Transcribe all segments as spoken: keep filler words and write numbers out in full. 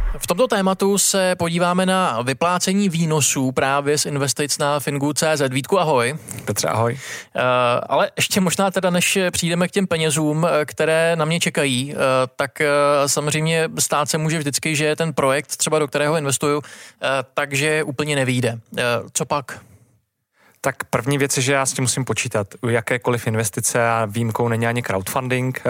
V tomto tématu se podíváme na vyplácení výnosů právě z investic na Fingu tečka cé zet. Vítku, ahoj. Petře, ahoj. Uh, ale ještě možná teda, než přijdeme k těm penězům, které na mě čekají, uh, tak uh, samozřejmě stát se může vždycky, že ten projekt, třeba do kterého investuju, uh, takže úplně nevyjde. Uh, co pak? Tak první věc je, že já s tím musím počítat. U jakékoliv investice a výjimkou není ani crowdfunding.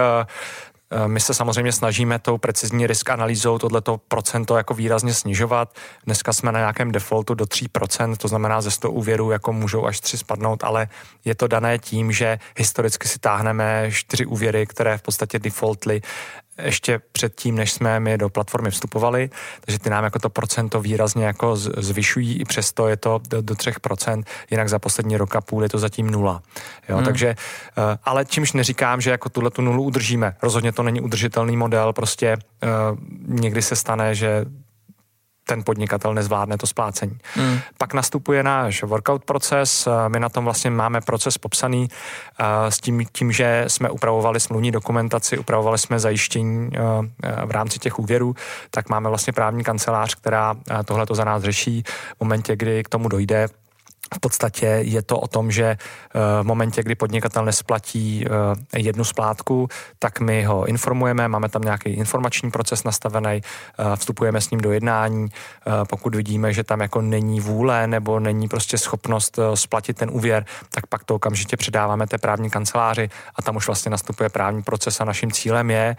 My se samozřejmě snažíme tou precizní risk analýzou tohleto procento jako výrazně snižovat. Dneska jsme na nějakém defaultu do tří procent, to znamená ze sto úvěrů jako můžou až tři spadnout, ale je to dané tím, že historicky si táhneme čtyři úvěry, které v podstatě defaultly ještě předtím, než jsme my do platformy vstupovali, takže ty nám jako to procento výrazně jako zvyšují, i přesto je to do, do tři procenta, jinak za poslední rok a půl je to zatím nula. Jo, hmm. takže, ale čímž neříkám, že jako tuhle tu nulu udržíme. Rozhodně to není udržitelný model, prostě uh, někdy se stane, že ten podnikatel nezvládne to splácení. Hmm. Pak nastupuje náš workout proces, my na tom vlastně máme proces popsaný s tím, tím, že jsme upravovali smluvní dokumentaci, upravovali jsme zajištění v rámci těch úvěrů, tak máme vlastně právní kancelář, která tohleto za nás řeší. V momentě, kdy k tomu dojde, v podstatě je to o tom, že v momentě, kdy podnikatel nesplatí jednu splátku, tak my ho informujeme, máme tam nějaký informační proces nastavený, vstupujeme s ním do jednání, pokud vidíme, že tam jako není vůle nebo není prostě schopnost splatit ten úvěr, tak pak to okamžitě předáváme té právní kanceláři a tam už vlastně nastupuje právní proces a naším cílem je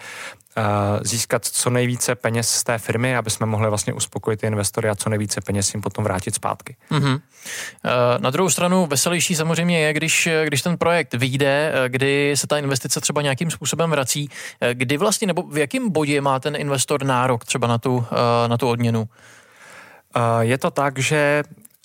získat co nejvíce peněz z té firmy, aby jsme mohli vlastně uspokojit ty investory a co nejvíce peněz jim potom vrátit zpátky. Mm-hmm. Na druhou stranu veselější samozřejmě je, když, když ten projekt vyjde, kdy se ta investice třeba nějakým způsobem vrací, kdy vlastně nebo v jakém bodě má ten investor nárok třeba na tu, na tu odměnu? Je to tak, že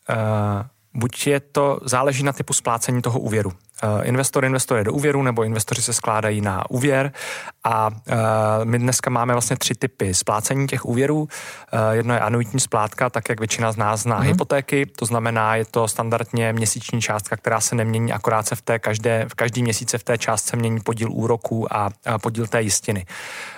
buď je to, záleží na typu splácení toho úvěru. Investor investuje do úvěru, nebo investoři se skládají na úvěr a my dneska máme vlastně tři typy splácení těch úvěrů. Jedno je anuitní splátka, tak jak většina z nás zná mm. hypotéky, to znamená, je to standardně měsíční částka, která se nemění, akorát se v té každé, v každý měsíce v té částce mění podíl úroků a podíl té jistiny.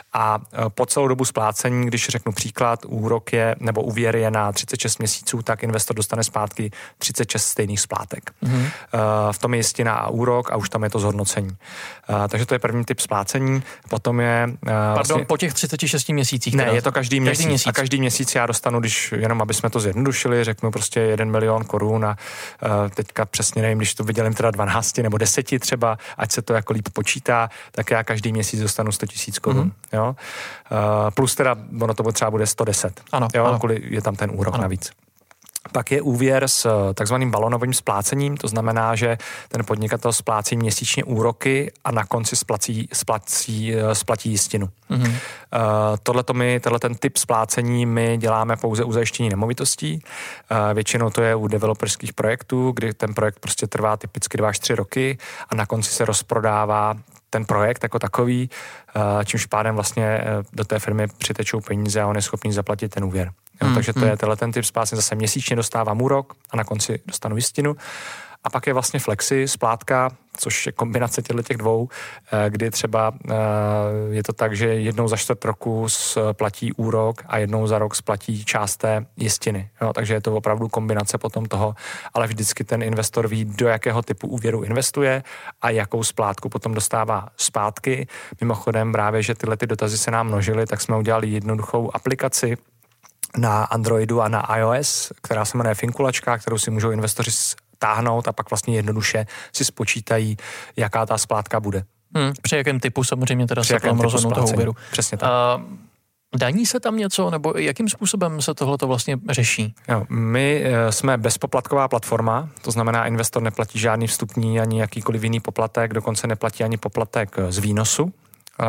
A po celou dobu splácení, když řeknu příklad, úrok je, nebo úvěr je na třicet šest měsíců, tak investor dostane zpátky třicet šest stejných splátek. Mm-hmm. V tom je jistina a úrok a už tam je to zhodnocení. Takže to je první typ splácení. Potom je... Pardon, vlastně, po těch třiceti šesti měsících? Ne, teda, je to každý měsíc, každý měsíc. A každý měsíc já dostanu, když jenom aby jsme to zjednodušili, řeknu prostě jeden milion korun a teďka přesně nevím, když to vydělím teda dvanáct nebo deset třeba, ať se to jako líp počítá, tak já každý měsíc dostanu sto tisíc korun. Mm-hmm. Jo? Uh, plus teda, ono to třeba bude sto deset. Ano, jo? ano. Kvůli je tam ten úrok ano. navíc. Pak je úvěr s takzvaným balónovým splácením, to znamená, že ten podnikatel splácí měsíčně úroky a na konci splatí, splatí, splatí jistinu. Mm-hmm. Uh, tohleto my, tenhle ten typ splácení my děláme pouze u zajištění nemovitostí. Uh, většinou to je u developerských projektů, kdy ten projekt prostě trvá typicky dva až tři roky a na konci se rozprodává ten projekt jako takový, čímž pádem vlastně do té firmy přitečou peníze a on je schopný zaplatit ten úvěr. Jo, mm, takže to mm. je tenhle ten typ splácení. Zase měsíčně dostávám úrok a na konci dostanu jistinu. A pak je vlastně flexi, splátka, což je kombinace těchto dvou, kdy třeba je to tak, že jednou za čtvrt roku splatí úrok a jednou za rok splatí část té jistiny. Jo, takže je to opravdu kombinace potom toho, ale vždycky ten investor ví, do jakého typu úvěru investuje a jakou splátku potom dostává zpátky. Mimochodem právě, že tyhle ty dotazy se nám množily, tak jsme udělali jednoduchou aplikaci na Androidu a na iOS, která se jmenuje Finkulačka, kterou si můžou investoři táhnout a pak vlastně jednoduše si spočítají, jaká ta splátka bude. Hmm, při jakém typu samozřejmě teda při se tam rozhodnou toho úvěru. Přesně tak. Uh, daní se tam něco, nebo jakým způsobem se tohleto vlastně řeší? Jo, my jsme bezpoplatková platforma, to znamená, investor neplatí žádný vstupní ani jakýkoliv jiný poplatek, dokonce neplatí ani poplatek z výnosu. Uh,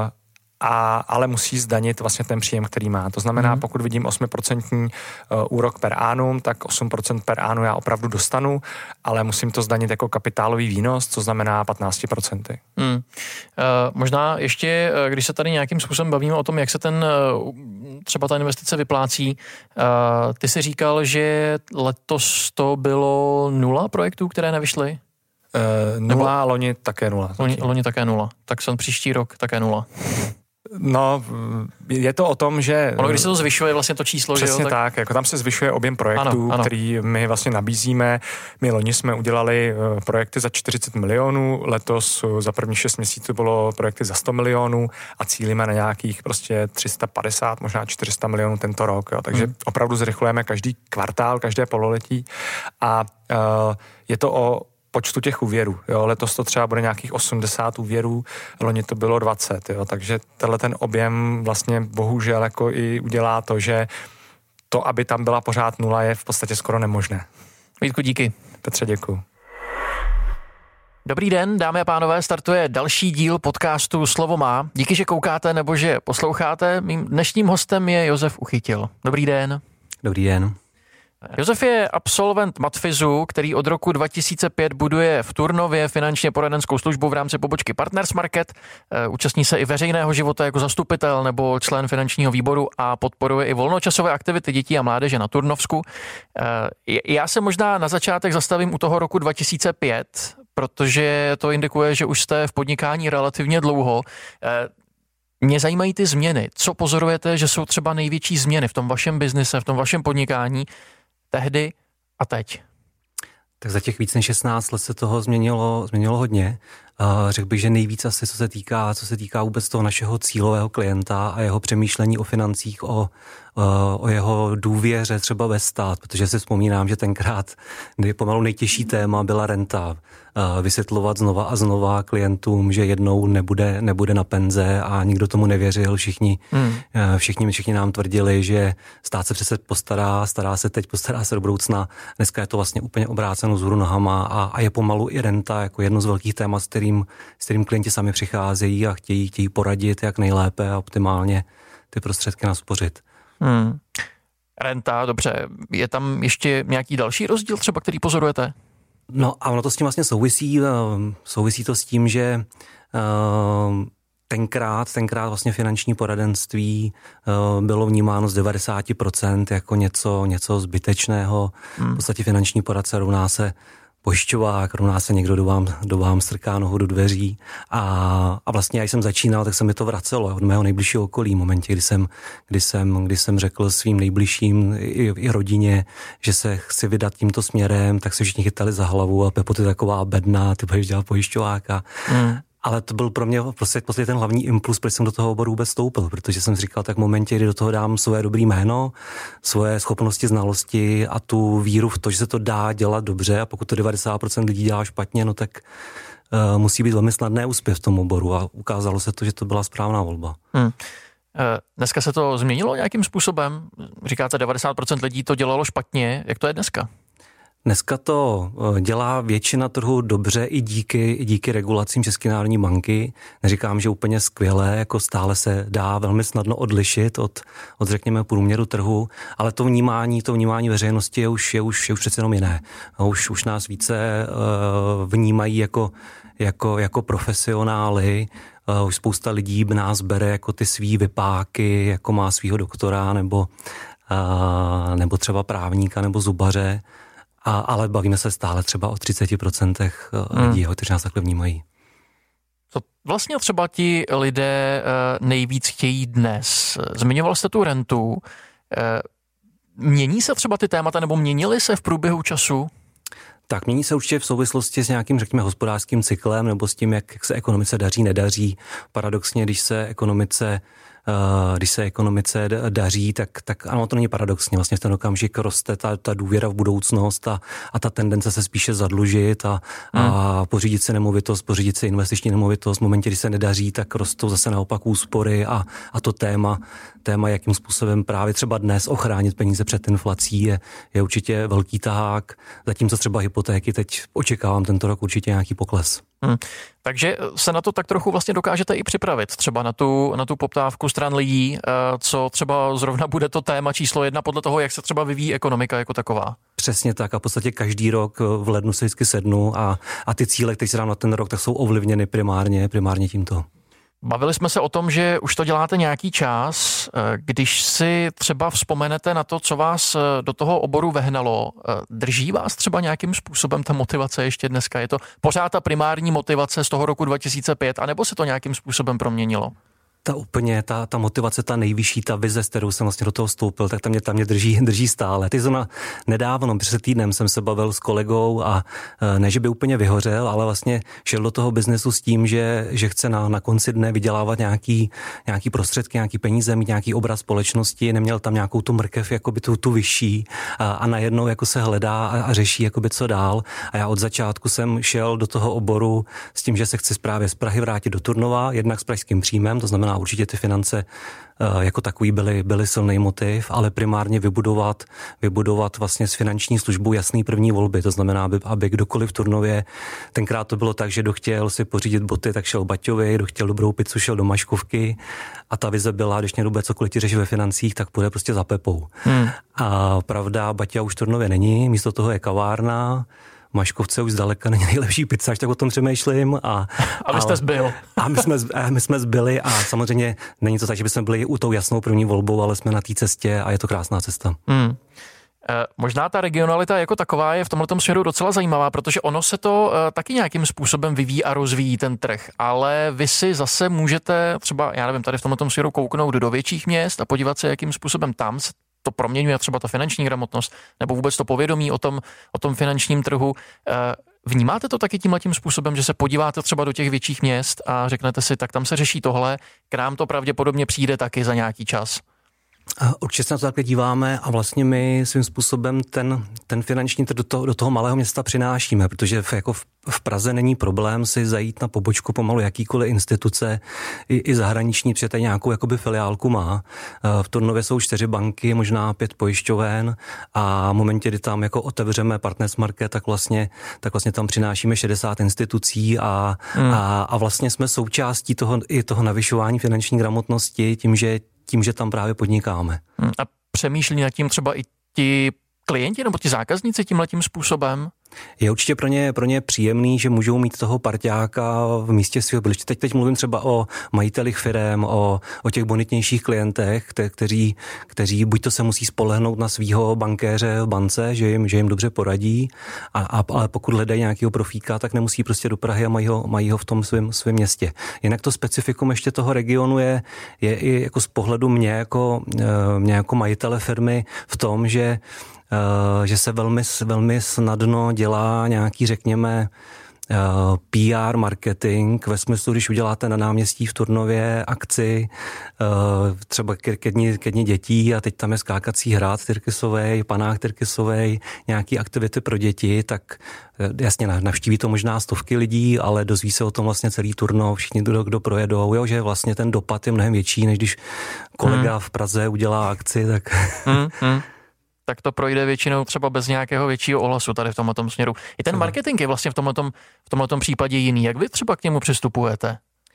A, ale musí zdanit vlastně ten příjem, který má. To znamená, mm. pokud vidím osm procent úrok per annum, tak osm procent per annum já opravdu dostanu, ale musím to zdanit jako kapitálový výnos, co znamená patnáct procent. Mm. Uh, možná ještě, když se tady nějakým způsobem bavíme o tom, jak se ten třeba ta investice vyplácí, uh, ty jsi říkal, že letos to bylo nula projektů, které nevyšly? Uh, nula, Nebo, loni také nula. Loni, loni také nula. Tak jsem příští rok také nula. No, je to o tom, že... Ono, když se to zvyšuje vlastně to číslo, přesně že jo? Tak... tak, jako tam se zvyšuje objem projektů, ano, ano. který my vlastně nabízíme. My loni jsme udělali projekty za čtyřicet milionů, letos za první šest měsíců bylo projekty za sto milionů a cílíme na nějakých prostě tři sta padesát, možná čtyři sta milionů tento rok, jo. Takže hmm. opravdu zrychlujeme každý kvartál, každé pololetí a uh, je to o počtu těch úvěrů. Jo. Letos to třeba bude nějakých osmdesát úvěrů, loni to bylo dvacet, jo. Takže tenhle ten objem vlastně bohužel jako i udělá to, že to, aby tam byla pořád nula, je v podstatě skoro nemožné. Vítku, díky. Petře, děkuju. Dobrý den, dámy a pánové, startuje další díl podcastu Slovo má. Díky, že koukáte nebo že posloucháte. Mým dnešním hostem je Josef Uchytil. Dobrý den. Dobrý den. Josef je absolvent Matfizu, který od roku dva tisíce pět buduje v Turnově finančně poradenskou službu v rámci pobočky Partners Market. Účastní se i veřejného života jako zastupitel nebo člen finančního výboru a podporuje i volnočasové aktivity dětí a mládeže na Turnovsku. Já se možná na začátek zastavím u toho roku dva tisíce pět, protože to indikuje, že už jste v podnikání relativně dlouho. Mě zajímají ty změny. Co pozorujete, že jsou třeba největší změny v tom vašem biznise, v tom vašem podnikání tehdy a teď? Tak za těch víc než šestnáct let se toho změnilo, změnilo hodně. Uh, řekl bych, že nejvíc asi, co se týká, co se týká vůbec toho našeho cílového klienta a jeho přemýšlení o financích, o, uh, o jeho důvěře třeba ve stát, protože si vzpomínám, že tenkrát pomalu nejtěžší téma byla renta. Uh, vysvětlovat znova a znova klientům, že jednou nebude, nebude na penze a nikdo tomu nevěřil. Všichni, hmm. uh, všichni, všichni nám tvrdili, že stát se přece postará, stará se teď, postará se do budoucna. Dneska je to vlastně úplně obráceno vzhůru nohama a, a je pomalu i renta jako jedno z velkých témat, s kterým, s kterým klienti sami přicházejí a chtějí, chtějí poradit, jak nejlépe a optimálně ty prostředky naspořit. Hmm. Renta, dobře. Je tam ještě nějaký další rozdíl třeba, který pozorujete? No a ono to s tím vlastně souvisí, souvisí to s tím, že tenkrát, tenkrát vlastně finanční poradenství bylo vnímáno z devadesát procent jako něco, něco zbytečného. Hmm. V podstatě finanční poradce rovná se pojišťovák, rovná se někdo, do vám, do vám strká nohu do dveří a, a vlastně, když jsem začínal, tak se mi to vracelo od mého nejbližšího okolí. V momentě, kdy jsem, kdy jsem, kdy jsem řekl svým nejbližším i, i rodině, že se chci vydat tímto směrem, tak se všichni chytali za hlavu a Pepo, ty taková bedna, ty budeš dělat pojišťováka. Mm. Ale to byl pro mě prostě, prostě ten hlavní impuls, proč jsem do toho oboru vůbec vstoupil, protože jsem si říkal, tak v momentě, kdy do toho dám svoje dobré jméno, svoje schopnosti, znalosti a tu víru v to, že se to dá dělat dobře a pokud to devadesát procent lidí dělá špatně, no tak uh, musí být velmi snadné úspěch v tom oboru a ukázalo se to, že to byla správná volba. Hmm. Dneska se to změnilo nějakým způsobem? Říkáte, devadesát procent lidí to dělalo špatně. Jak to je dneska? Dneska to dělá většina trhu dobře i díky, i díky regulacím České národní banky. Neříkám, že úplně skvěle, jako stále se dá velmi snadno odlišit od, od řekněme, průměru trhu, ale to vnímání, to vnímání veřejnosti je už, je už, je už přece jenom jiné. Už, už nás více uh, vnímají jako, jako, jako profesionály. Uh, už spousta lidí nás bere jako ty svý vypáky, jako má svýho doktora nebo, uh, nebo třeba právníka nebo zubaře. A, ale bavíme se stále třeba o třicet procent lidí, hmm. kteří nás takhle vnímají. Co vlastně třeba ti lidé nejvíc chtějí dnes? Zmiňoval jste tu rentu. Mění se třeba ty témata, nebo měnily se v průběhu času? Tak mění se určitě v souvislosti s nějakým, řekněme, hospodářským cyklem nebo s tím, jak, jak se ekonomice daří, nedaří. Paradoxně, když se ekonomice Uh, když se ekonomice daří, tak, tak ano, to není paradoxně. Vlastně v ten okamžik roste ta, ta důvěra v budoucnost a, a ta tendence se spíše zadlužit a, hmm. a pořídit si nemovitost, pořídit si investiční nemovitost. V momentě, kdy se nedaří, tak rostou zase naopak úspory a, a to téma, téma, jakým způsobem právě třeba dnes ochránit peníze před inflací, je, je určitě velký tahák. Zatímco třeba hypotéky, teď očekávám tento rok určitě nějaký pokles. Hmm. Takže se na to tak trochu vlastně dokážete i připravit, třeba na tu, na tu poptávku stran lidí, co třeba zrovna bude to téma číslo jedna podle toho, jak se třeba vyvíjí ekonomika jako taková. Přesně tak a v podstatě každý rok v lednu se vždycky sednu a, a ty cíle, které se dám na ten rok, tak jsou ovlivněny primárně, primárně tímto. Bavili jsme se o tom, že už to děláte nějaký čas. Když si třeba vzpomenete na to, co vás do toho oboru vehnalo, drží vás třeba nějakým způsobem ta motivace ještě dneska? Je to pořád ta primární motivace z toho roku dva tisíce pět, anebo se to nějakým způsobem proměnilo? Ta úplně, ta, ta motivace, ta nejvyšší, ta vize, s kterou jsem vlastně do toho vstoupil, tak ta mě, ta mě drží, drží stále. Ty zrovna nedávno, před týdnem jsem se bavil s kolegou a ne, že by úplně vyhořel, ale vlastně šel do toho biznesu s tím, že, že chce na, na konci dne vydělávat nějaký, nějaký prostředky, nějaký peníze, mít nějaký obraz společnosti, neměl tam nějakou tu mrkev, jakoby tu, tu vyšší a, a najednou jako se hledá a, a řeší, jakoby co dál. A já od začátku jsem šel do toho oboru s tím, že se chci právě z Prahy vrátit do Turnova, jednak s pražským příjmem, to znamená určitě ty finance jako takový byly, byly silný motiv, ale primárně vybudovat, vybudovat vlastně s finanční službou jasný první volby. To znamená, aby, aby kdokoliv v Turnově, tenkrát to bylo tak, že kdo chtěl si pořídit boty, tak šel Baťovi, kdo chtěl dobrou pizzu, šel do Maškovky a ta vize byla, když někdo bude cokoliv ti řešit ve financích, tak půjde prostě za Pepou. Hmm. A pravda, Baťa už v Turnově není, místo toho je kavárna, Maškovce už zdaleka není nejlepší pizza, až tak o tom přemýšlím. A, a vy jste zbyl. A my jsme, my jsme zbyli a samozřejmě není to tak, že bychom byli u tou jasnou první volbou, ale jsme na té cestě a je to krásná cesta. Hmm. E, možná ta regionalita jako taková je v tomhletom směru docela zajímavá, protože ono se to e, taky nějakým způsobem vyvíjí a rozvíjí ten trh, ale vy si zase můžete třeba, já nevím, tady v tomhletom směru kouknout do větších měst a podívat se, jakým způsobem tam se to proměňuje třeba ta finanční gramotnost nebo vůbec to povědomí o tom, o tom finančním trhu. Vnímáte to taky tímhletím způsobem, že se podíváte třeba do těch větších měst a řeknete si, tak tam se řeší tohle, k nám to pravděpodobně přijde taky za nějaký čas? Určitě se na to takhle díváme a vlastně my svým způsobem ten, ten finanční trh do toho, do toho malého města přinášíme, protože v, jako v, v Praze není problém si zajít na pobočku pomalu jakýkoliv instituce, i, i zahraniční, protože tady nějakou jakoby filiálku má. V Turnově jsou čtyři banky, možná pět pojišťoven a v momentě, kdy tam jako otevřeme Partners Market, tak vlastně, tak vlastně tam přinášíme šedesát institucí a, hmm. a, a vlastně jsme součástí toho, i toho navyšování finanční gramotnosti tím, že tím, že tam právě podnikáme. A přemýšlí nad tím třeba i ti klienti nebo ti zákazníci tímhletím způsobem? Je určitě pro ně, pro ně příjemný, že můžou mít toho parťáka v místě svého bydliště. Teď, teď mluvím třeba o majitelích firem, o, o těch bonitnějších klientech, kte, kteří, kteří buď to se musí spolehnout na svého bankéře v bance, že jim, že jim dobře poradí, a, a, ale pokud hledají nějakého profíka, tak nemusí prostě do Prahy a mají ho, mají ho v tom svém svém městě. Jinak to specifikum ještě toho regionu je, je i jako z pohledu mě jako, mě jako majitele firmy v tom, že Uh, že se velmi, velmi snadno dělá nějaký, řekněme, uh, P R marketing, ve smyslu, když uděláte na náměstí v Turnově akci, uh, třeba ke, ke, dni, ke dni dětí a teď tam je skákací hrad Tyrkisovej, panák Tyrkisovej, nějaký aktivity pro děti, tak uh, jasně navštíví to možná stovky lidí, ale dozví se o tom vlastně celý Turnov, všichni, kdo, kdo projedou, jo, že vlastně ten dopad je mnohem větší, než když kolega hmm. v Praze udělá akci, tak... Hmm, hmm. tak to projde většinou třeba bez nějakého většího ohlasu tady v tomhletom směru. I ten marketing je vlastně v tomhletom, v tomhletom případě jiný. Jak vy třeba k němu přistupujete?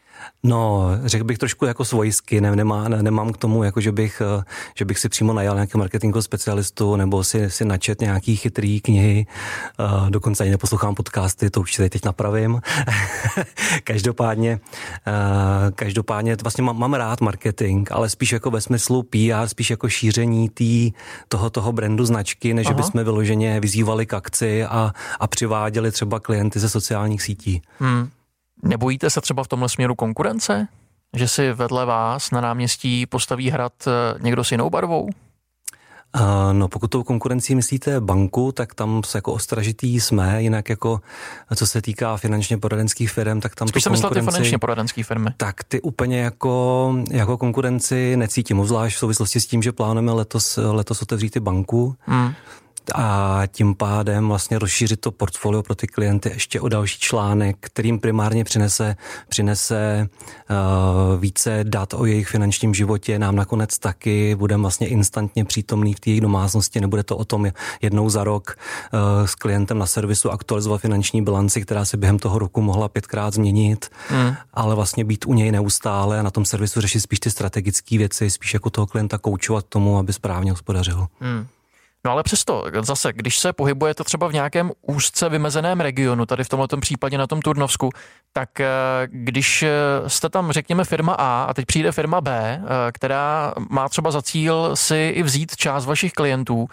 No, řekl bych trošku jako svojsky, ne, nemá, ne, nemám k tomu, jako že bych, že bych si přímo najal nějakého marketingového specialistu nebo si, si načet nějaký chytrý knihy, uh, dokonce ani neposlouchám podcasty, to určitě teď napravím. každopádně, uh, každopádně vlastně mám, mám rád marketing, ale spíš jako ve smyslu P R, spíš jako šíření tý, toho, toho brandu značky, než Aha. bychom vyloženě vyzývali k akci a, a přiváděli třeba klienty ze sociálních sítí. Hmm. Nebojíte se třeba v tomhle směru konkurence? Že si vedle vás na náměstí postaví hrad někdo s jinou barvou? Uh, no, pokud tou konkurencí myslíte banku, tak tam se jako ostražitý jsme, jinak jako co se týká finančně poradenských firm, tak tam Spíš tu konkurenci... konkurenci... ty finančně poradenské firmy. Tak ty úplně jako, jako konkurenci necítím, zvlášť v souvislosti s tím, že plánujeme letos, letos otevřít ty banku. Hmm. A tím pádem vlastně rozšířit to portfolio pro ty klienty ještě o další článek, kterým primárně přinese, přinese uh, více dat o jejich finančním životě. Nám nakonec taky budeme vlastně instantně přítomný v té jejich domácnosti. Nebude to o tom jednou za rok uh, s klientem na servisu aktualizovat finanční bilanci, která se během toho roku mohla pětkrát změnit, mm. ale vlastně být u něj neustále a na tom servisu řešit spíš ty strategické věci, spíš jako toho klienta koučovat tomu, aby správně hospodařil. Mm. No ale přesto, zase, když se pohybujete třeba v nějakém úzce vymezeném regionu, tady v tomto případě na tom Turnovsku, tak když jste tam, řekněme, firma A a teď přijde firma B, která má třeba za cíl si i vzít část vašich klientů,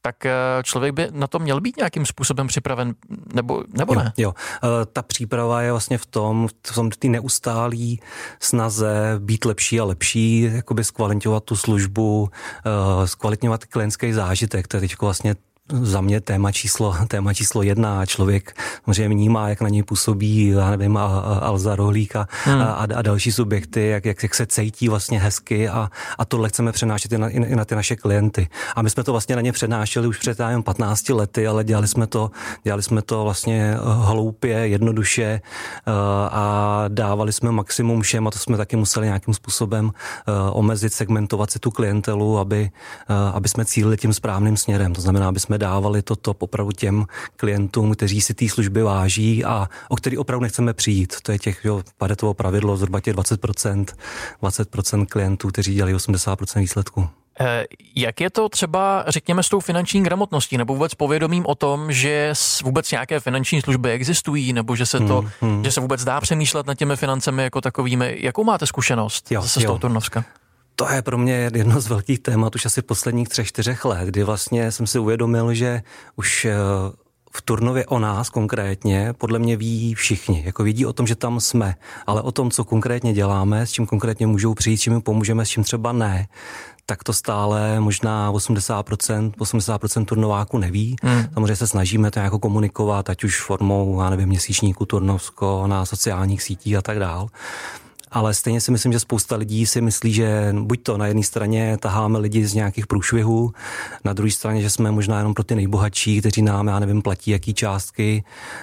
tak člověk by na to měl být nějakým způsobem připraven, nebo, nebo jo, ne? Jo, ta příprava je vlastně v tom, v tom ty neustálý snaze být lepší a lepší, jakoby zkvalitňovat tu službu, zkvalitňovat klientský zážitek, to je teď vlastně za mě téma číslo, téma číslo jedna. Člověk samozřejmě vnímá, jak na něj působí, já nevím, a, a Alza Rohlík a, hmm. a, a další subjekty, jak, jak, jak se cítí vlastně hezky a, a tohle chceme přenášet i na, i na ty naše klienty. A my jsme to vlastně na ně přenášeli už před nevím, patnácti lety, ale dělali jsme to, dělali jsme to vlastně hloupě, jednoduše a dávali jsme maximum všem a to jsme taky museli nějakým způsobem omezit, segmentovat si tu klientelu, aby, aby jsme cílili tím správným směrem. To znamená, aby jsme dávali toto opravdu těm klientům, kteří si té služby váží a o který opravdu nechceme přijít. To je těch, jo, Paretovo pravidlo, zhruba těch dvacet procent, dvacet procent klientů, kteří dělají osmdesát procent výsledků. Jak je to třeba, řekněme, s tou finanční gramotností nebo vůbec povědomím o tom, že vůbec nějaké finanční služby existují nebo že se to, hmm, hmm. že se vůbec dá přemýšlet nad těmi financemi jako takovými? Jakou máte zkušenost jo, zase z toho Turnovska? To je pro mě jedno z velkých témat už asi posledních třech, čtyřech let, kdy vlastně jsem si uvědomil, že už v Turnově o nás konkrétně podle mě ví všichni. Jako vědí o tom, že tam jsme, ale o tom, co konkrétně děláme, s čím konkrétně můžou přijít, s čím jim pomůžeme, s čím třeba ne, tak to stále možná osmdesát procent, osmdesát procent turnováků neví. Hmm. Samozřejmě se snažíme to jako komunikovat, ať už formou, já nevím, měsíčníku Turnovsko, na sociálních sítích a tak dál. Ale stejně si myslím, že spousta lidí si myslí, že buď to na jedné straně taháme lidi z nějakých průšvihů, na druhé straně, že jsme možná jenom pro ty nejbohatší, kteří nám, já nevím, platí jaký částky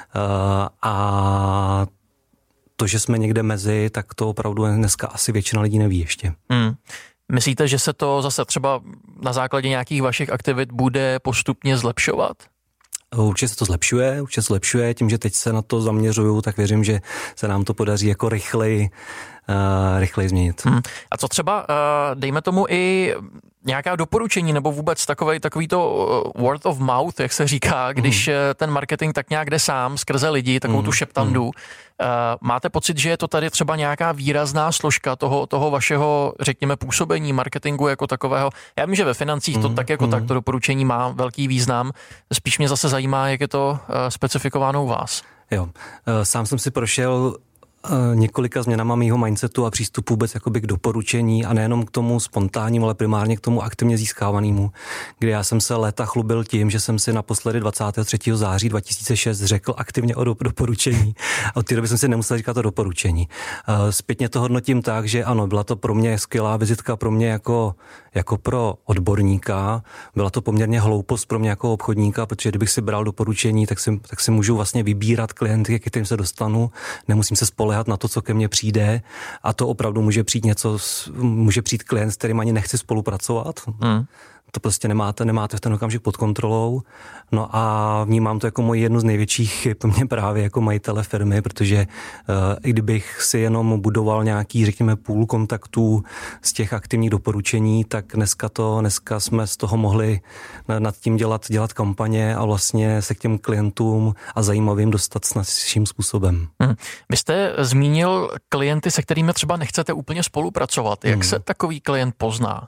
a to, že jsme někde mezi, tak to opravdu dneska asi většina lidí neví ještě. Hmm. Myslíte, že se to zase třeba na základě nějakých vašich aktivit bude postupně zlepšovat? Určitě se to zlepšuje, určitě se zlepšuje, tím, že teď se na to zaměřuju, tak věřím, že se nám to podaří jako rychleji, uh, rychleji změnit. Hmm. A co třeba, uh, dejme tomu i nějaká doporučení, nebo vůbec takový, takový to word of mouth, jak se říká, když hmm. ten marketing tak nějak jde sám skrze lidi, takovou hmm. tu šeptandu. Hmm. Uh, máte pocit, že je to tady třeba nějaká výrazná složka toho, toho vašeho, řekněme, působení, marketingu jako takového? Já vím, že ve financích to hmm. tak jako hmm. tak to doporučení má velký význam. Spíš mě zase zajímá, jak je to uh, specifikováno u vás. Jo, uh, sám jsem si prošel několika změnama mýho mindsetu a přístupu vůbec jakoby k doporučení a nejenom k tomu spontánnímu, ale primárně k tomu aktivně získávanému, kdy já jsem se léta chlubil tím, že jsem si naposledy dvacátého třetího září dva tisíce šest řekl aktivně o doporučení a od té doby jsem si nemusel říkat to doporučení. Zpětně to hodnotím tak, že ano, byla to pro mě skvělá vizitka pro mě jako, jako pro odborníka, byla to poměrně hloupost pro mě jako obchodníka, protože kdybych si bral doporučení, tak si, tak si můžu vlastně vybírat klienty, k kterým se dostanu, nemusím se spolehat na to, co ke mně přijde a to opravdu může přijít něco, může přijít klient, s kterým ani nechci spolupracovat. Hmm. To prostě nemáte, nemáte v ten okamžik pod kontrolou. No a vnímám to jako moji jednu z největších chyb mě právě jako majitele firmy, protože uh, i kdybych si jenom budoval nějaký, řekněme, půl kontaktů z těch aktivních doporučení, tak dneska to, dneska jsme z toho mohli nad tím dělat, dělat kampaně a vlastně se k těm klientům a zajímavým dostat snazším způsobem. Hmm. Vy jste zmínil klienty, se kterými třeba nechcete úplně spolupracovat. Jak hmm. se takový klient pozná?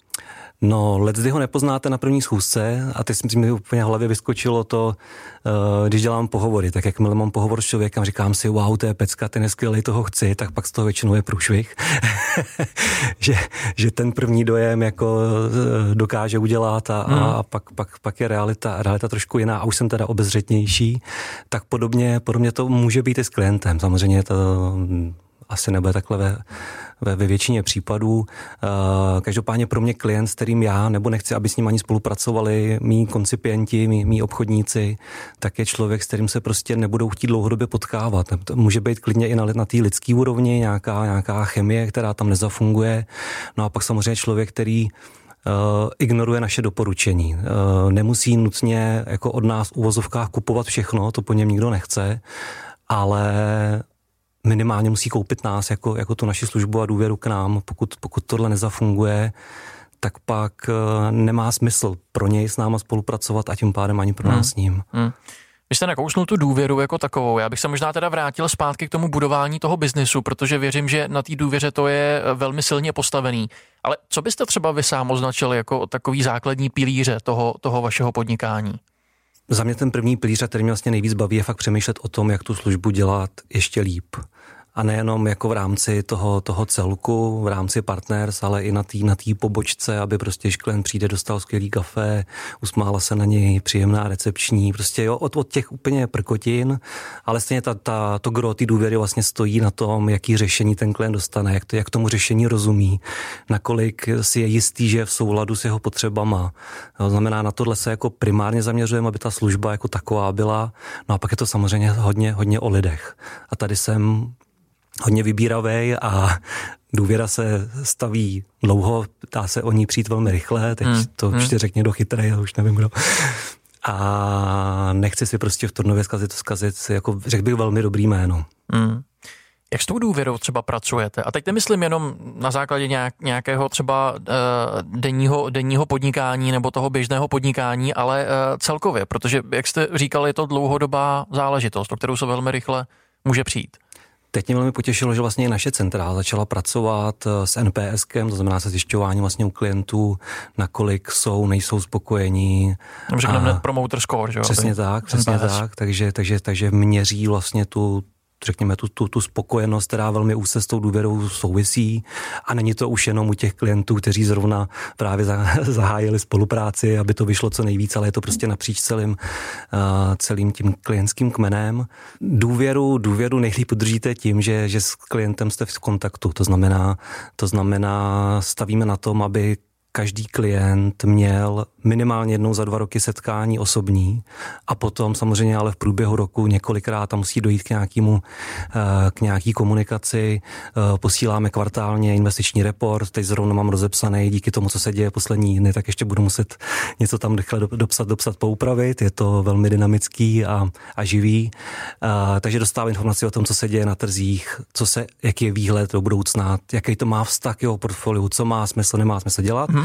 No, leckdy ho nepoznáte na první schůzce a teď si mi úplně v hlavě vyskočilo to, když dělám pohovory, tak jakmile mám pohovor s člověkem, říkám si, wow, to je pecka, ten je skvělý, toho chci, tak pak z toho většinou je průšvih, že, že ten první dojem jako dokáže udělat a, hmm. a pak, pak, pak je realita, realita trošku jiná a už jsem teda obezřetnější, tak podobně, podobně to může být i s klientem, samozřejmě to asi nebude takhle ve, ve, ve většině případů. Uh, každopádně pro mě klient, s kterým já, nebo nechci, aby s ním ani spolupracovali mý koncipienti, mý, mý obchodníci, tak je člověk, s kterým se prostě nebudou chtít dlouhodobě potkávat. To může být klidně i na, na té lidské úrovni, nějaká, nějaká chemie, která tam nezafunguje. No a pak samozřejmě člověk, který Uh, ignoruje naše doporučení. Uh, nemusí nutně jako od nás v uvozovkách kupovat všechno, to po něm nikdo nechce, ale minimálně musí koupit nás jako, jako tu naši službu a důvěru k nám. Pokud, pokud tohle nezafunguje, tak pak uh, nemá smysl pro něj s náma spolupracovat a tím pádem ani pro nás hmm. s ním. Hmm. Vy jste nakousnul tu důvěru jako takovou. Já bych se možná teda vrátil zpátky k tomu budování toho biznesu, protože věřím, že na té důvěře to je velmi silně postavený. Ale co byste třeba vy sám označili jako takový základní pilíře toho, toho vašeho podnikání? Za mě ten první pilíř, který mě vlastně nejvíc baví, je fakt přemýšlet o tom, jak tu službu dělat ještě líp. A nejenom jako v rámci toho, toho celku, v rámci partners, ale i na té na té pobočce, aby prostě, když klient přijde, dostal skvělý kafe, usmála se na něj, příjemná recepční, prostě jo, od, od těch úplně prkotin, ale stejně ta, ta, to gro té důvěry vlastně stojí na tom, jaký řešení ten klient dostane, jak, to, jak tomu řešení rozumí, nakolik si je jistý, že je v souladu s jeho potřebama. To znamená, na tohle se jako primárně zaměřujeme, aby ta služba jako taková byla, no a pak je to samozřejmě hodně, hodně o lidech. A tady jsem hodně vybíravej a důvěra se staví dlouho, dá se o ní přijít velmi rychle, teď hmm. to určitě řekne někdo chytrej, já už nevím kdo. A nechci si prostě v Turnově zkazit to zkazit, jako řekl bych velmi dobrý jméno. Hmm. Jak s tou důvěrou třeba pracujete? A teď nemyslím jenom na základě nějak, nějakého třeba uh, denního, denního podnikání nebo toho běžného podnikání, ale uh, celkově, protože, jak jste říkali, je to dlouhodobá záležitost, o kterou se velmi rychle může přijít. Teď mě velmi potěšilo, že vlastně i naše centrála začala pracovat s NPSkem, to znamená se zjišťováním vlastně u klientů, nakolik jsou, nejsou spokojení. Řekneme Net Promoter Score, že jo? Přesně tak, přesně N P S. tak, takže, takže, takže měří vlastně tu řekněme, tu, tu, tu spokojenost, která velmi úzce s tou důvěrou souvisí a není to už jenom u těch klientů, kteří zrovna právě zahájili spolupráci, aby to vyšlo co nejvíc, ale je to prostě napříč celým, uh, celým tím klientským kmenem. Důvěru, důvěru nejlíp udržíte tím, že, že s klientem jste v kontaktu, to znamená, to znamená stavíme na tom, aby každý klient měl minimálně jednou za dva roky setkání osobní a potom samozřejmě ale v průběhu roku několikrát tam musí dojít k nějakému, k nějaký komunikaci. Posíláme kvartálně investiční report, teď zrovna mám rozepsaný díky tomu, co se děje poslední dny, tak ještě budu muset něco tam rychle dopsat, dopsat, poupravit. Je to velmi dynamický a, a živý. A, takže dostávám informaci o tom, co se děje na trzích, co se, jaký je výhled do budoucna, jaký to má vztah k jeho portfoliu, co má smysl, nemá smysl dělat. Hmm.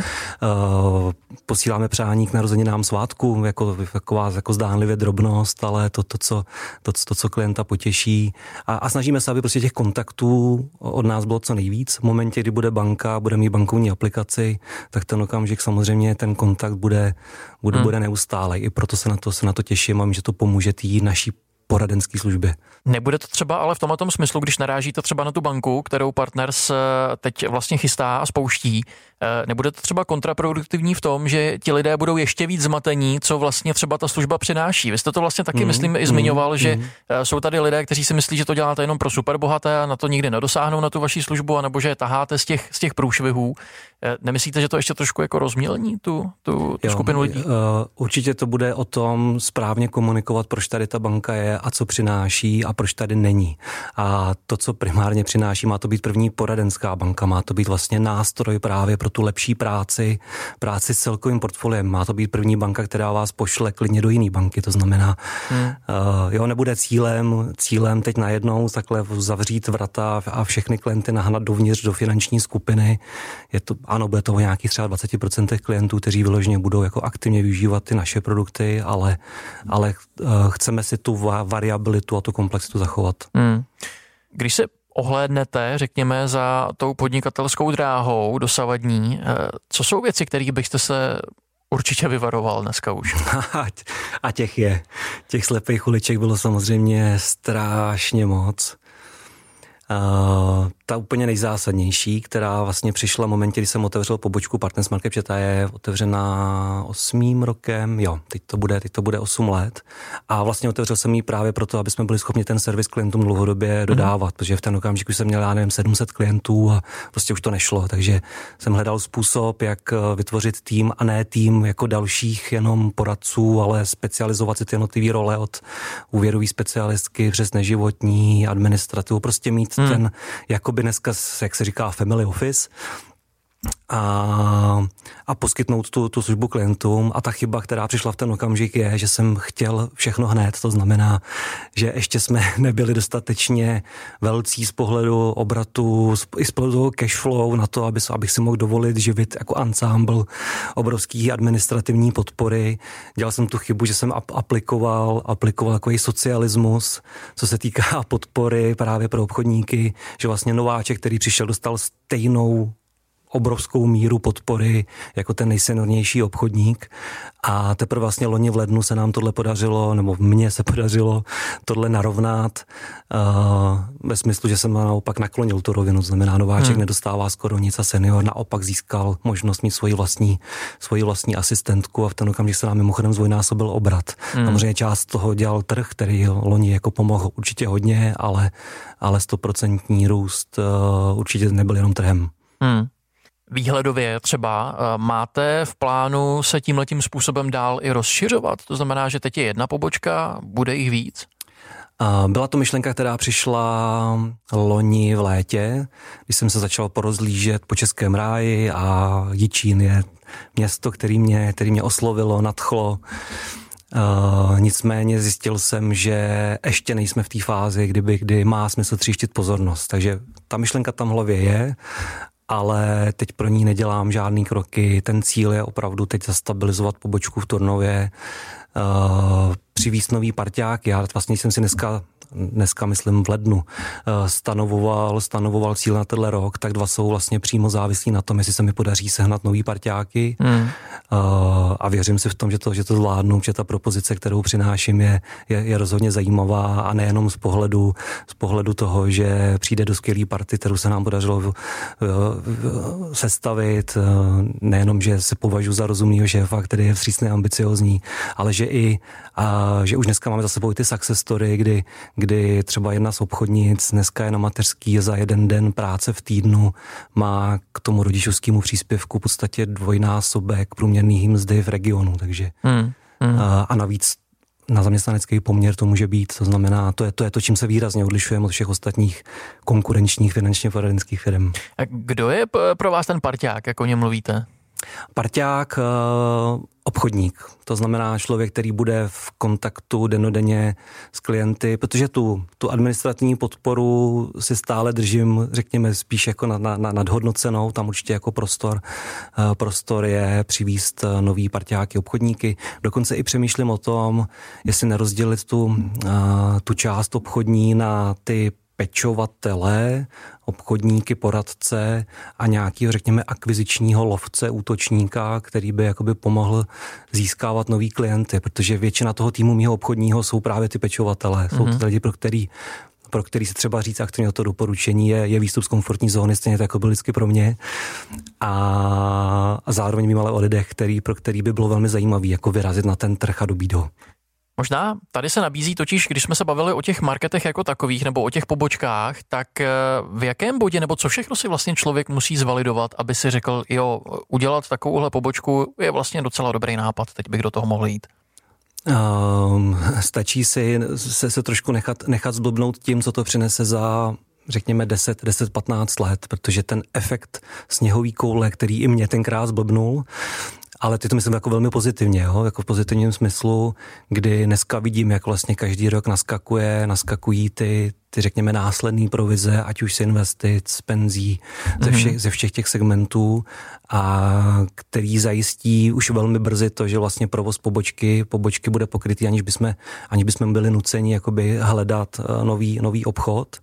Uh, posíláme přání k narozeninám svátku, jako taková jako zdánlivě drobnost, ale to, to, co, to, to, co klienta potěší. A, a snažíme se, aby prostě těch kontaktů od nás bylo co nejvíc. V momentě, kdy bude banka, bude mít bankovní aplikaci, tak ten okamžik samozřejmě ten kontakt bude, bude, hmm. bude neustálej. I proto se na to, se na to těším a že to pomůže té naší poradenské službě. Nebude to třeba ale v tomhle smyslu, když narážíte třeba na tu banku, kterou Partners teď vlastně chystá a spouští, nebude to třeba kontraproduktivní v tom, že ti lidé budou ještě víc zmatení, co vlastně třeba ta služba přináší. Vy jste to vlastně taky, mm, myslím, i zmiňoval, mm, že mm. jsou tady lidé, kteří si myslí, že to děláte jenom pro superbohaté a na to nikdy nedosáhnou na tu vaši službu, anebo že je taháte z těch, z těch průšvihů. Nemyslíte, že to ještě trošku jako rozmělní tu, tu, tu skupinu lidí? Uh, určitě to bude o tom správně komunikovat, proč tady ta banka je a co přináší a proč tady není. A to, co primárně přináší, má to být první poradenská banka, má to být vlastně nástroj právě pro tu lepší práci, práci s celkovým portfoliem. Má to být první banka, která vás pošle klidně do jiné banky, to znamená, hmm. uh, jo, nebude cílem, cílem teď najednou takhle zavřít vrata a všechny klienty nahnat dovnitř do finanční skupiny. Je to, ano, bude to o nějakých třeba dvacet procent klientů, kteří vyloženě budou jako aktivně využívat ty naše produkty, ale, ale uh, chceme si tu variabilitu a tu komplexitu zachovat. Hmm. Když se ohlédnete, řekněme, za tou podnikatelskou dráhou dosavadní, co jsou věci, kterých byste se určitě vyvaroval dneska už? A těch je. Těch slepých uliček bylo samozřejmě strašně moc. Uh, ta úplně nejzásadnější, která vlastně přišla v momentě, kdy jsem otevřel pobočku Partners Market, protože ta je otevřená osmým rokem, jo, teď to bude, teď to bude osm let a vlastně otevřel jsem ji právě proto, aby jsme byli schopni ten servis klientům dlouhodobě dodávat, mm. protože v ten okamžiku jsem měl, já nevím, sedm set klientů a prostě už to nešlo, takže jsem hledal způsob, jak vytvořit tým a ne tým jako dalších jenom poradců, ale specializovat si ty jednotlivé role od úvěrový specialistky přes neživotní administrativu, prostě mít Hmm. ten, jakoby dneska, jak se říká, family office. a, a poskytnout tu, tu službu klientům. A ta chyba, která přišla v ten okamžik, je, že jsem chtěl všechno hned. To znamená, že ještě jsme nebyli dostatečně velcí z pohledu obratu, i z pohledu cash flow na to, aby, abych si mohl dovolit živit jako ansámbl obrovský administrativní podpory. Dělal jsem tu chybu, že jsem aplikoval, aplikoval takový socialismus, co se týká podpory právě pro obchodníky, že vlastně nováček, který přišel, dostal stejnou obrovskou míru podpory jako ten nejseniornější obchodník a teprve vlastně loni v lednu se nám tohle podařilo, nebo mně se podařilo tohle narovnat uh, ve smyslu, že jsem naopak naklonil tu rovinu, znamená nováček hmm. nedostává skoro nic a senior naopak získal možnost mít svoji vlastní, svoji vlastní asistentku a v ten okamžik se nám mimochodem zdvojnásobil obrat. Hmm. Samozřejmě část toho dělal trh, který loni jako pomohl určitě hodně, ale, ale stoprocentní růst uh, určitě nebyl jenom trhem. Hmm. Výhledově třeba máte v plánu se tímhletím způsobem dál i rozšiřovat? To znamená, že teď je jedna pobočka, bude jich víc? Byla to myšlenka, která přišla loni v létě, když jsem se začal porozlížet po Českém ráji a Jičín je město, který mě, který mě oslovilo, nadchlo. Uh, nicméně zjistil jsem, že ještě nejsme v té fázi, kdyby, kdy má smysl tříštit pozornost. Takže ta myšlenka tam v hlavě je, ale teď pro ní nedělám žádný kroky. Ten cíl je opravdu teď zastabilizovat pobočku v Turnově, uh, přivízt nový parťák. Já vlastně jsem si dneska, dneska myslím v lednu, uh, stanovoval, stanovoval cíl na tenhle rok, tak dva jsou vlastně přímo závislí na tom, jestli se mi podaří sehnat nový parťáky. Hmm. Uh, a věřím si v tom, že to, že to zvládnu, že ta propozice, kterou přináším, je, je, je rozhodně zajímavá a nejenom z pohledu, z pohledu toho, že přijde do skvělý party, kterou se nám podařilo uh, uh, sestavit. Uh, nejenom, že se považuji za rozumného šéfa, který je vstřícný, ambiciozní, ale že i uh, že už dneska máme za sebou ty success story, kdy, kdy třeba jedna z obchodnic dneska je na mateřský za jeden den práce v týdnu, má k tomu rodičovskému příspěvku v podstatě dvojnásobek průměrný mzdy v regionu, takže hmm, hmm. A, a navíc na zaměstnanecký poměr to může být, to znamená, to je to, je to čím se výrazně odlišujeme od všech ostatních konkurenčních finančně poradenských firm. A kdo je pro vás ten parťák, jak o něm mluvíte? Parťák, obchodník, to znamená člověk, který bude v kontaktu dennodenně s klienty, protože tu, tu administrativní podporu si stále držím, řekněme, spíš jako na, na, nadhodnocenou, tam určitě jako prostor, prostor je přivízt nový parťáky, obchodníky. Dokonce i přemýšlím o tom, jestli nerozdělit tu, tu část obchodní na ty pečovatele, obchodníky, poradce a nějakého, řekněme, akvizičního lovce, útočníka, který by jakoby pomohl získávat nový klienty, protože většina toho týmu mého obchodního jsou právě ty pečovatelé. Mm-hmm. Jsou to lidi, pro který, pro který se třeba říct aktivně o to doporučení je, je výstup z komfortní zóny, stejně tak jako byl vždycky pro mě. A, a zároveň vím ale o lidech, který, pro který by bylo velmi zajímavý jako vyrazit na ten trh a dobít ho. Možná tady se nabízí totiž, když jsme se bavili o těch marketech jako takových nebo o těch pobočkách, tak v jakém bodě nebo co všechno si vlastně člověk musí zvalidovat, aby si řekl, jo, udělat takovouhle pobočku je vlastně docela dobrý nápad, teď bych do toho mohl jít. Um, stačí si se, se trošku nechat, nechat zblbnout tím, co to přinese za řekněme deset patnáct let, protože ten efekt sněhový koule, který i mě tenkrát zblbnul, ale ty to myslím jako velmi pozitivně, jo? Jako v pozitivním smyslu, kdy dneska vidím, jak vlastně každý rok naskakuje, naskakují ty, ty řekněme následné provize, ať už z investic, penzí, ze všech, ze všech těch segmentů, a který zajistí už velmi brzy to, že vlastně provoz pobočky, pobočky bude pokrytý, aniž bychom, aniž bychom byli nuceni jakoby hledat nový, nový obchod.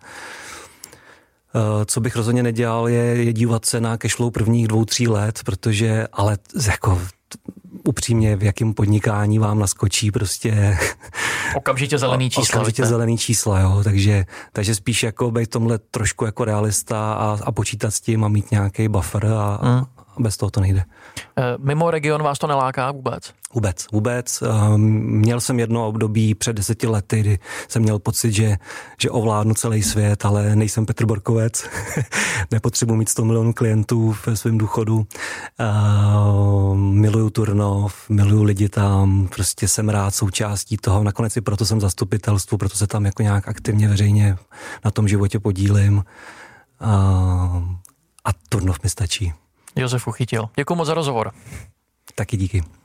Co bych rozhodně nedělal, je, je dívat se na cashflow prvních dvou, tří let, protože, ale jako upřímně, v jakém podnikání vám naskočí prostě okamžitě zelený čísla. Okamžitě zelený čísla, jo, takže, takže spíš jako být tomhle trošku jako realista a, a počítat s tím a mít nějaký buffer a, hmm. a bez toho to nejde. Mimo region vás to neláká vůbec? Vůbec, vůbec. Měl jsem jedno období před deseti lety, kdy jsem měl pocit, že, že ovládnu celý svět, ale nejsem Petr Borkovec. Nepotřebuji mít sto milionů klientů ve svém důchodu. Uh, miluju Turnov, miluju lidi tam, prostě jsem rád součástí toho. Nakonec i proto jsem zastupitelstvu, proto se tam jako nějak aktivně veřejně na tom životě podílím. Uh, a Turnov mi stačí. Josef Uchytil. Děkuji moc za rozhovor. Taky díky.